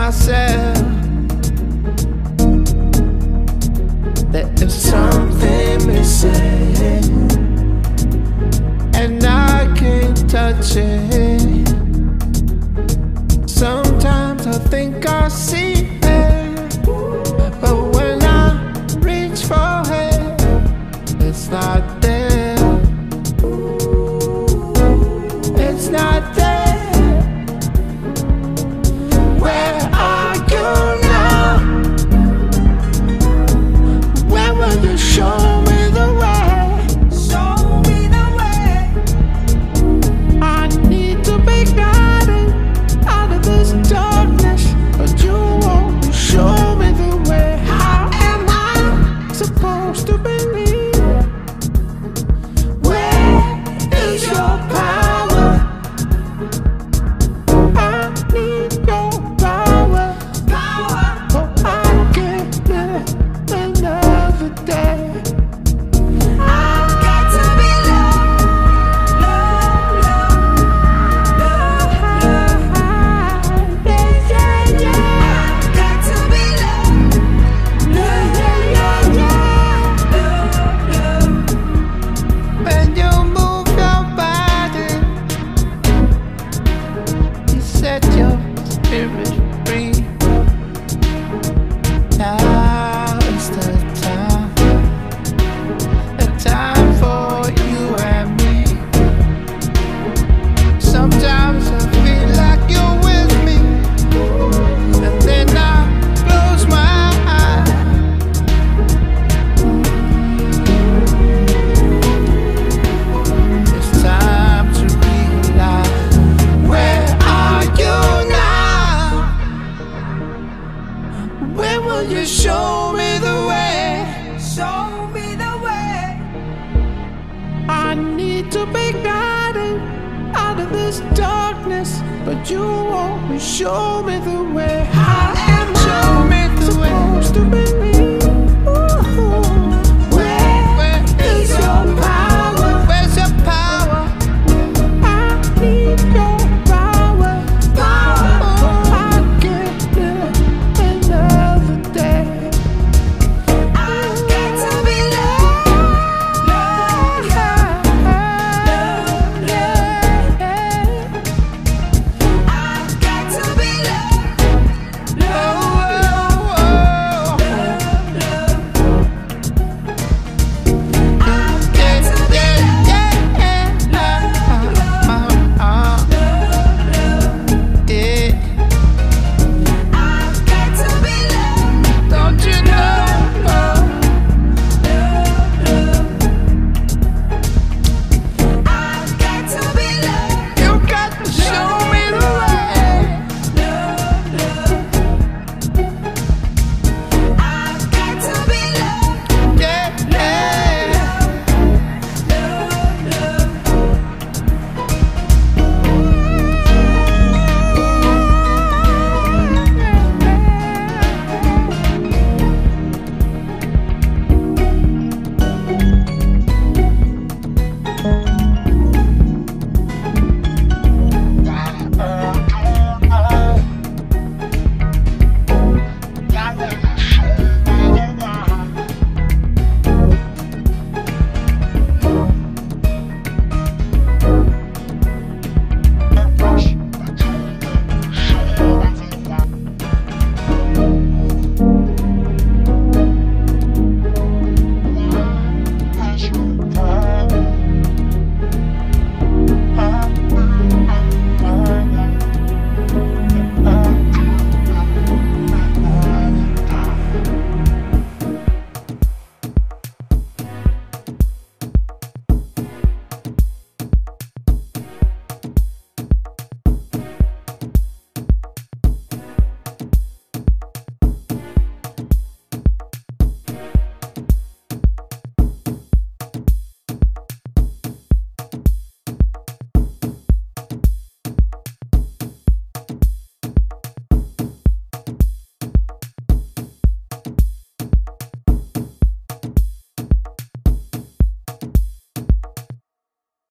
myself that there's something missing, and I can't touch it. Sometimes I think I see it, but when I reach for it, it's not there. It's not there. Where are you now? When will you show me the way? Show me the way. I need to be guided out of this darkness, but you won't show me the way. How am I supposed to believe? Where is your power? I need your power. Oh, I can't live another day. I've got to be loved, yeah, yeah. I've got to be loved, yeah. When you move your body, you set your spirit free. Now is the time for you and me. Sometimes I feel like you're with me, and then I close my eyes. It's time to realize, where are you now? When will you show me the way? Show me the way. I need to be guided out of this darkness, but you won't show me the way. How